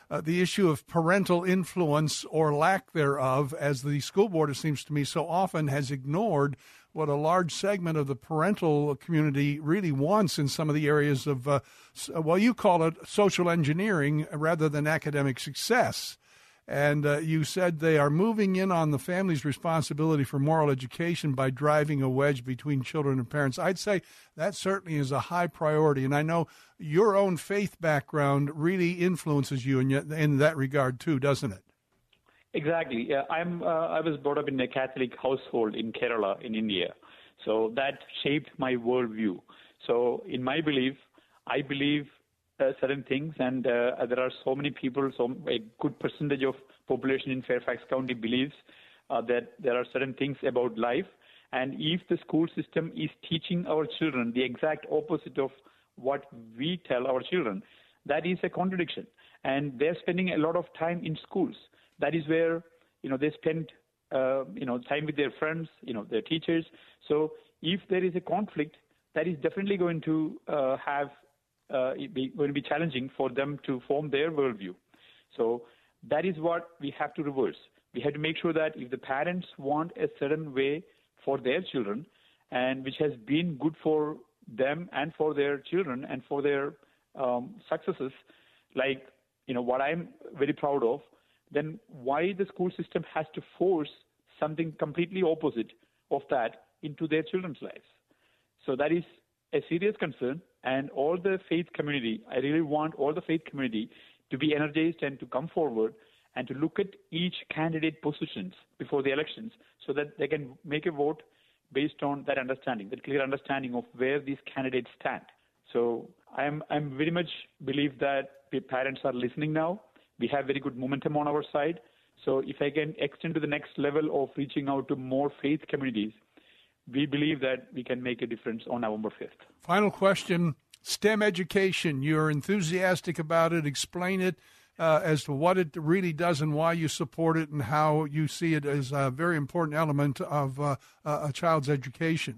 uh, the issue of parental influence or lack thereof, as the school board, it seems to me, so often has ignored what a large segment of the parental community really wants in some of the areas of, uh, well, you call it social engineering rather than academic success. And uh, you said they are moving in on the family's responsibility for moral education by driving a wedge between children and parents. I'd say that certainly is a high priority. And I know your own faith background really influences you in, in that regard too, doesn't it? Exactly. Yeah, I'm. Uh, I was brought up in a Catholic household in Kerala, in India. So that shaped my worldview. So in my belief, I believe Uh, certain things, and uh, there are so many people, so a good percentage of population in Fairfax County believes uh, that there are certain things about life, and if the school system is teaching our children the exact opposite of what we tell our children, that is a contradiction. And they're spending a lot of time in schools. That is where, you know, they spend, uh, you know, time with their friends, you know, their teachers. So if there is a conflict, that is definitely going to uh, have Uh, it be, going to be challenging for them to form their worldview. So that is what we have to reverse. We have to make sure that if the parents want a certain way for their children, and which has been good for them and for their children and for their um, successes, like, you know, what I'm very proud of, then why the school system has to force something completely opposite of that into their children's lives? So that is a serious concern. And all the faith community, I really want all the faith community to be energized and to come forward and to look at each candidate positions before the elections so that they can make a vote based on that understanding, that clear understanding of where these candidates stand. So I'm, I'm very much believe that the parents are listening now. We have very good momentum on our side. So if I can extend to the next level of reaching out to more faith communities, we believe that we can make a difference on November fifth. Final question, STEM education. You're enthusiastic about it. Explain it uh, as to what it really does and why you support it and how you see it as a very important element of uh, a child's education.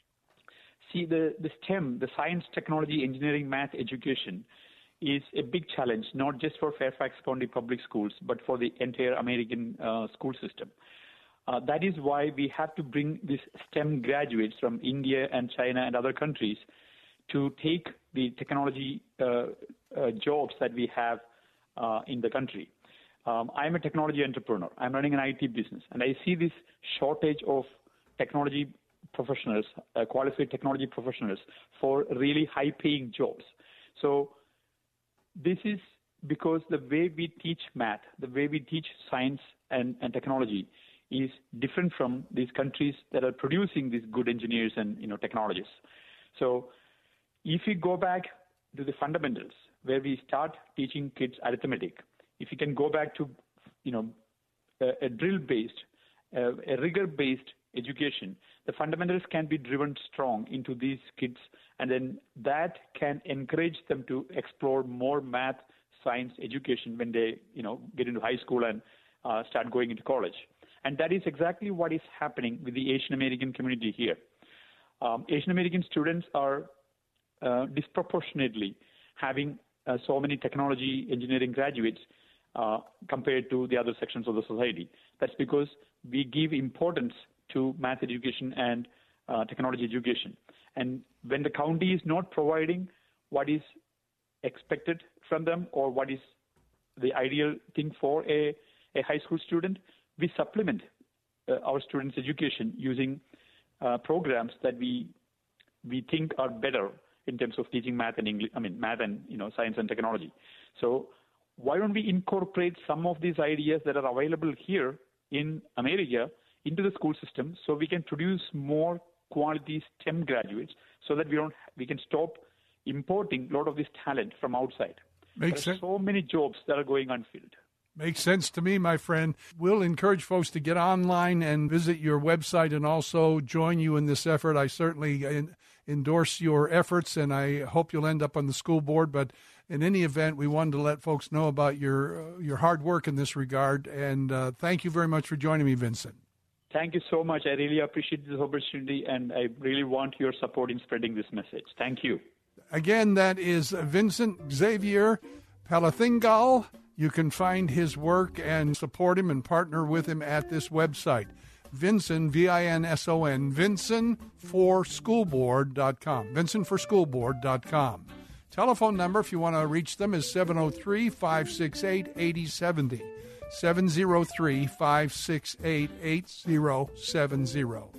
See, the, the STEM, the science, technology, engineering, math education is a big challenge, not just for Fairfax County Public Schools, but for the entire American uh, school system. Uh, that is why we have to bring these STEM graduates from India and China and other countries to take the technology uh, uh, jobs that we have uh, in the country. Um, I'm a technology entrepreneur. I'm running an I T business, and I see this shortage of technology professionals, uh, qualified technology professionals for really high-paying jobs. So this is because the way we teach math, the way we teach science and, and technology is different from these countries that are producing these good engineers and, you know, technologists. So if we go back to the fundamentals, where we start teaching kids arithmetic, if you can go back to, you know, a, a drill-based, uh, a rigor-based education, the fundamentals can be driven strong into these kids, and then that can encourage them to explore more math, science education when they, you know, get into high school and uh, start going into college. And that is exactly what is happening with the Asian American community here. Um, Asian American students are uh, disproportionately having uh, so many technology engineering graduates uh, compared to the other sections of the society. That's because we give importance to math education and uh, technology education. And when the county is not providing what is expected from them or what is the ideal thing for a, a high school student, we supplement uh, our students' education using uh, programs that we we think are better in terms of teaching math and English. I mean, math and you know science and technology. So why don't we incorporate some of these ideas that are available here in America into the school system so we can produce more quality STEM graduates so that we don't we can stop importing a lot of this talent from outside. Makes there are sense. so many jobs that are going unfilled. Makes sense to me, my friend. We'll encourage folks to get online and visit your website and also join you in this effort. I certainly in, endorse your efforts, and I hope you'll end up on the school board. But in any event, we wanted to let folks know about your uh, your hard work in this regard. And uh, thank you very much for joining me, Vincent. Thank you so much. I really appreciate this opportunity, and I really want your support in spreading this message. Thank you. Again, that is Vincent Xavier Palathingal. You can find his work and support him and partner with him at this website, Vinson, V I N S O N, Vinson for School Board dot com, Vinson for School Board dot com. Telephone number, if you want to reach them, is seven oh three, five six eight, eight oh seven oh, seven oh three, five six eight, eight oh seven oh.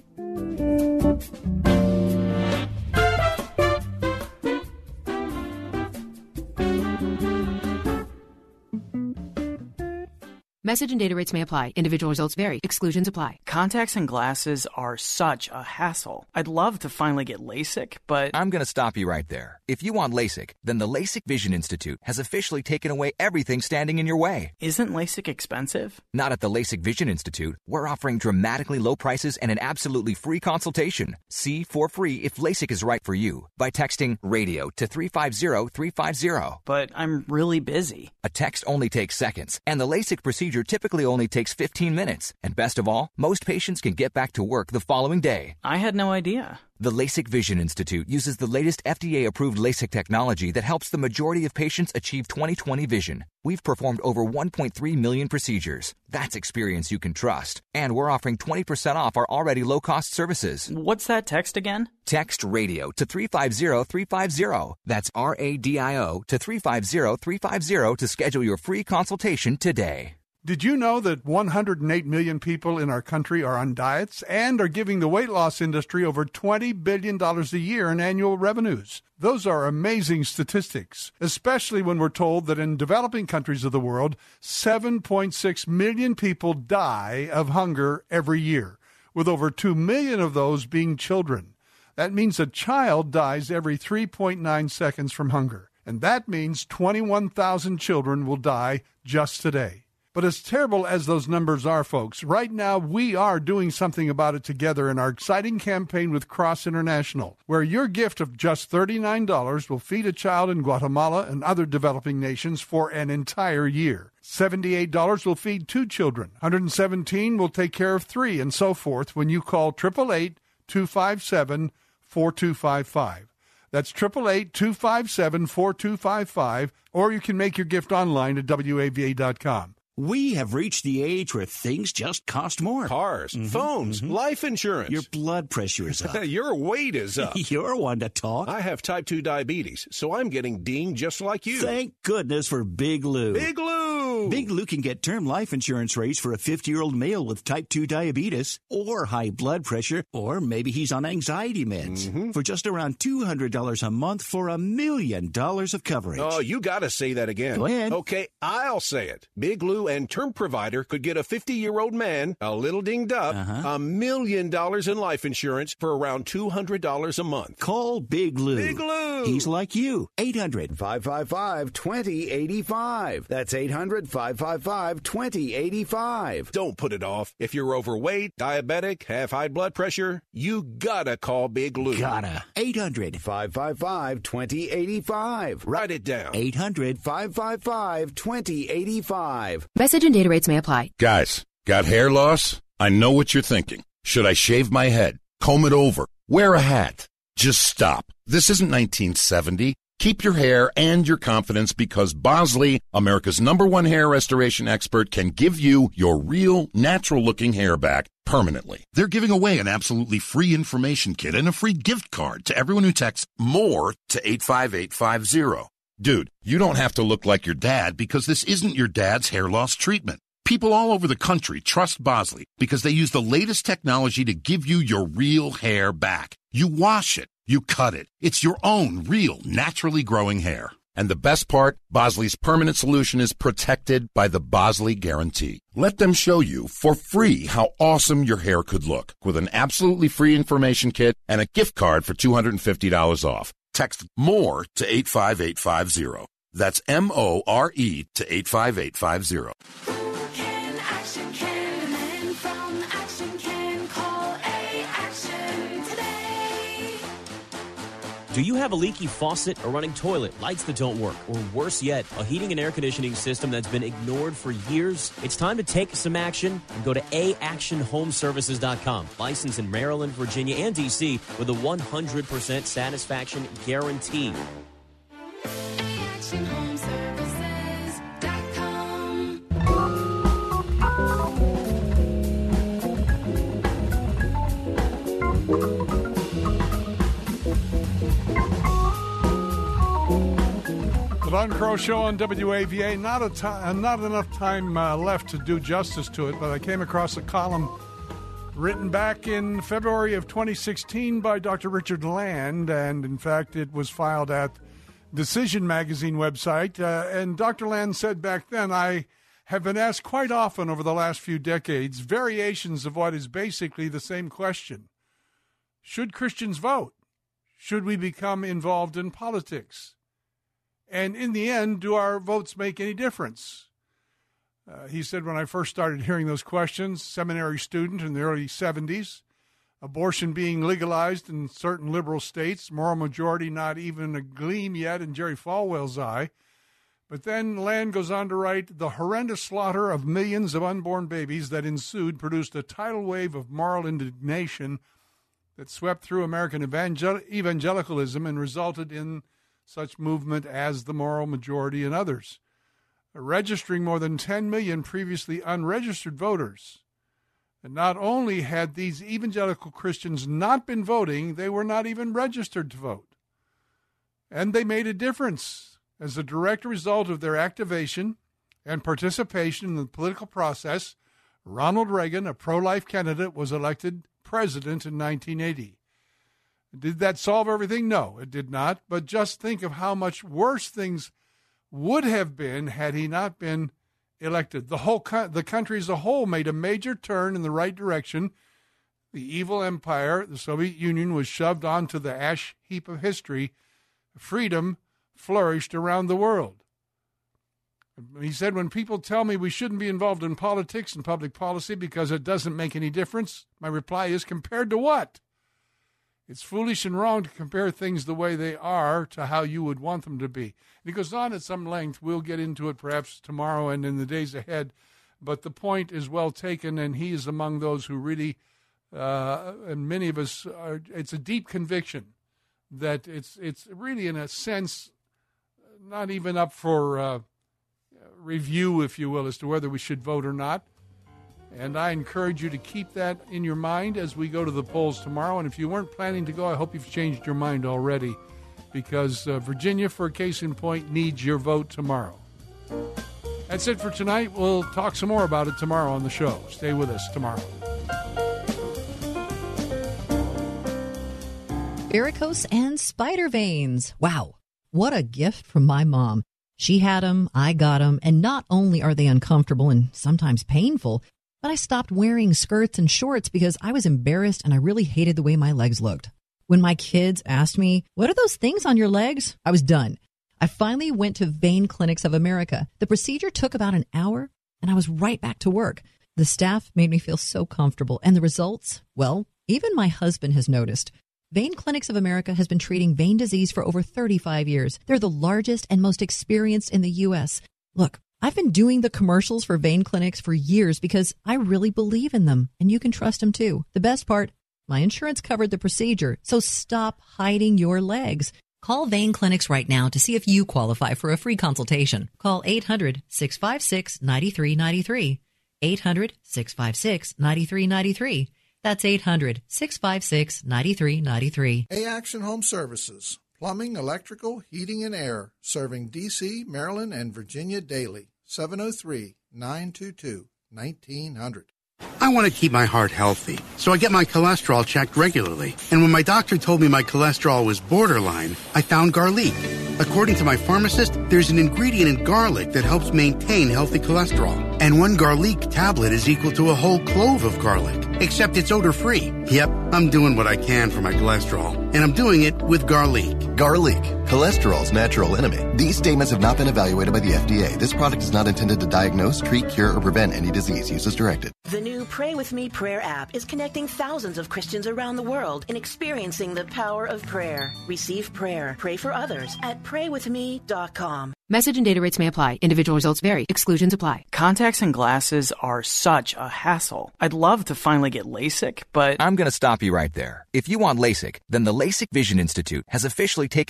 Message and data rates may apply. Individual results vary. Exclusions apply. Contacts and glasses are such a hassle. I'd love to finally get LASIK, but... I'm going to stop you right there. If you want LASIK, then the LASIK Vision Institute has officially taken away everything standing in your way. Isn't LASIK expensive? Not at the LASIK Vision Institute. We're offering dramatically low prices and an absolutely free consultation. See for free if LASIK is right for you by texting radio to three five zero three five zero. But I'm really busy. A text only takes seconds, and the LASIK procedure typically only takes fifteen minutes. And best of all, most patients can get back to work the following day. I had no idea. The LASIK Vision Institute uses the latest F D A-approved LASIK technology that helps the majority of patients achieve twenty twenty vision. We've performed over one point three million procedures. That's experience you can trust. And we're offering twenty percent off our already low-cost services. What's that text again? Text radio to three five zero three five zero. That's R A D I O to three five zero three five zero to schedule your free consultation today. Did you know that one hundred eight million people in our country are on diets and are giving the weight loss industry over twenty billion dollars a year in annual revenues? Those are amazing statistics, especially when we're told that in developing countries of the world, seven point six million people die of hunger every year, with over two million of those being children. That means a child dies every three point nine seconds from hunger, and that means twenty-one thousand children will die just today. But as terrible as those numbers are, folks, right now we are doing something about it together in our exciting campaign with Cross International, where your gift of just thirty-nine dollars will feed a child in Guatemala and other developing nations for an entire year. seventy-eight dollars will feed two children. one hundred seventeen dollars will take care of three, and so forth when you call eight eight eight, two five seven, four two five five. That's eight eight eight, two five seven, four two five five, or you can make your gift online at W A V A dot com. We have reached the age where things just cost more. Cars, mm-hmm, phones, mm-hmm. life insurance. Your blood pressure is up. Your weight is up. You're one to talk. I have type two diabetes, so I'm getting dinged just like you. Thank goodness for Big Lou. Big Lou! Big Lou can get term life insurance rates for a fifty-year-old male with type two diabetes or high blood pressure, or maybe he's on anxiety meds, mm-hmm. for just around two hundred dollars a month for a million dollars of coverage. Oh, you got to say that again. Go ahead. Okay, I'll say it. Big Lou and Term Provider could get a fifty-year-old man, a little dinged up, uh-huh. a million dollars in life insurance for around two hundred dollars a month. Call Big Lou. Big Lou! He's like you. eight hundred, five five five, two zero eight five. That's eight hundred, five five five, two zero eight five. Don't put it off. If you're overweight, diabetic, have high blood pressure, you gotta call Big Lou. Gotta. eight hundred, five five five, two zero eight five. Write it down. eight hundred, five five five, two zero eight five. Message and data rates may apply. Guys, got hair loss? I know what you're thinking. Should I shave my head? Comb it over? Wear a hat? Just stop. This isn't nineteen seventy. Keep your hair and your confidence because Bosley, America's number one hair restoration expert, can give you your real, natural-looking hair back permanently. They're giving away an absolutely free information kit and a free gift card to everyone who texts MORE to eight five eight five zero. Dude, you don't have to look like your dad because this isn't your dad's hair loss treatment. People all over the country trust Bosley because they use the latest technology to give you your real hair back. You wash it. You cut it. It's your own real, naturally growing hair. And the best part, Bosley's permanent solution is protected by the Bosley Guarantee. Let them show you for free how awesome your hair could look with an absolutely free information kit and a gift card for two hundred fifty dollars off. Text MORE to eight five eight five zero. That's M O R E to eight five eight five zero. Do you have a leaky faucet, a running toilet, lights that don't work, or worse yet, a heating and air conditioning system that's been ignored for years? It's time to take some action and go to a action home services dot com. Licensed in Maryland, Virginia, and D C with a one hundred percent satisfaction guarantee. action home services dot com. Ron Crow Show on W A V A. Not a ti- not enough time uh, left to do justice to it, but I came across a column written back in February of twenty sixteen by Doctor Richard Land, and in fact it was filed at Decision Magazine website. Uh, and Doctor Land said back then, I have been asked quite often over the last few decades variations of what is basically the same question. Should Christians vote? Should we become involved in politics? And in the end, do our votes make any difference? Uh, he said, when I first started hearing those questions, seminary student in the early seventies, abortion being legalized in certain liberal states, moral majority not even a gleam yet in Jerry Falwell's eye. But then Land goes on to write, the horrendous slaughter of millions of unborn babies that ensued produced a tidal wave of moral indignation that swept through American evangel- evangelicalism and resulted in such movement as the moral majority and others, registering more than ten million previously unregistered voters. And not only had these evangelical Christians not been voting, they were not even registered to vote. And they made a difference. As a direct result of their activation and participation in the political process, Ronald Reagan, a pro-life candidate, was elected president in nineteen eighty. Did that solve everything? No, it did not. But just think of how much worse things would have been had he not been elected. The whole co- the country as a whole made a major turn in the right direction. The evil empire, the Soviet Union, was shoved onto the ash heap of history. Freedom flourished around the world. He said, when people tell me we shouldn't be involved in politics and public policy because it doesn't make any difference, my reply is, compared to what? It's foolish and wrong to compare things the way they are to how you would want them to be. And he goes on at some length. We'll get into it perhaps tomorrow and in the days ahead. But the point is well taken, and he is among those who really, uh, and many of us, are, it's a deep conviction that it's it's really, in a sense, not even up for uh, review, if you will, as to whether we should vote or not. And I encourage you to keep that in your mind as we go to the polls tomorrow. And if you weren't planning to go, I hope you've changed your mind already, because uh, Virginia, for a case in point, needs your vote tomorrow. That's it for tonight. We'll talk some more about it tomorrow on the show. Stay with us tomorrow. Varicose and spider veins. Wow, what a gift from my mom. She had them, I got them, and not only are they uncomfortable and sometimes painful, but I stopped wearing skirts and shorts because I was embarrassed and I really hated the way my legs looked. When my kids asked me, what are those things on your legs? I was done. I finally went to Vein Clinics of America. The procedure took about an hour, and I was right back to work. The staff made me feel so comfortable, and the results, well, even my husband has noticed. Vein Clinics of America has been treating vein disease for over thirty-five years. They're the largest and most experienced in the U S. Look, I've been doing the commercials for Vein Clinics for years because I really believe in them, and you can trust them too. The best part, my insurance covered the procedure, so stop hiding your legs. Call Vein Clinics right now to see if you qualify for a free consultation. Call eight hundred, six five six, nine three nine three. eight hundred, six five six, nine three nine three. That's eight hundred, six five six, nine three nine three. A-Action Home Services. Plumbing, electrical, heating, and air. Serving D C, Maryland, and Virginia daily. seven oh three, nine two two, nineteen hundred. I want to keep my heart healthy, so I get my cholesterol checked regularly. And when my doctor told me my cholesterol was borderline, I found Garlic. According to my pharmacist, there's an ingredient in garlic that helps maintain healthy cholesterol. And one Garlic tablet is equal to a whole clove of garlic, except it's odor-free. Yep, I'm doing what I can for my cholesterol, and I'm doing it with Garlic. Garlic, cholesterol's natural enemy. These statements have not been evaluated by the F D A. This product is not intended to diagnose, treat, cure, or prevent any disease. Use as directed. The new Pray With Me prayer app is connecting thousands of Christians around the world in experiencing the power of prayer. Receive prayer. Pray for others at pray with me dot com. Message and data rates may apply. Individual results vary. Exclusions apply. Contacts and glasses are such a hassle. I'd love to finally get LASIK, but I'm going to stop you right there. If you want LASIK, then the LASIK Vision Institute has officially taken away every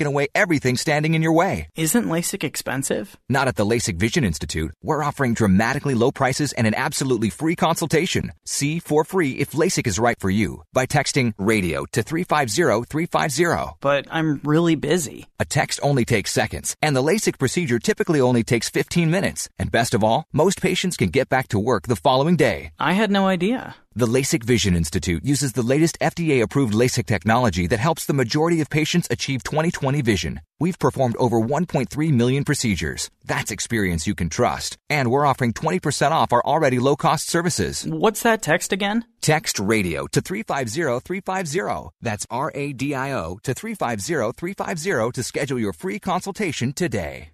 everything standing in your way. Isn't LASIK expensive? Not at the LASIK Vision Institute. We're offering dramatically low prices and an absolutely free consultation. See for free if LASIK is right for you by texting RADIO to three five zero three five zero. But I'm really busy. A text only takes seconds, and the LASIK procedure typically only takes fifteen minutes. And best of all, most patients can get back to work the following day. I had no idea. The LASIK Vision Institute uses the latest F D A-approved LASIK technology that helps the majority of patients achieve twenty twenty vision. We've performed over one point three million procedures. That's experience you can trust. And we're offering twenty percent off our already low-cost services. What's that text again? Text RADIO to three five zero three five zero. That's R A D I O to three five zero three five zero to schedule your free consultation today.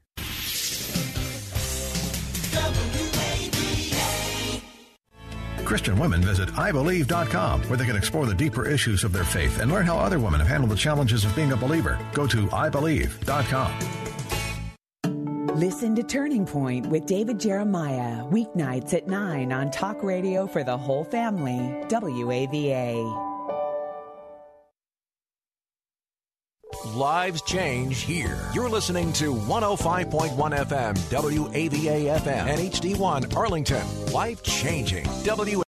Christian women visit I believe dot com, where they can explore the deeper issues of their faith and learn how other women have handled the challenges of being a believer. Go to I believe dot com. Listen to Turning Point with David Jeremiah, weeknights at nine on Talk Radio for the whole family, W A V A. Lives change here. You're listening to one oh five point one F M, W A V A F M, and H D one Arlington. Life changing. W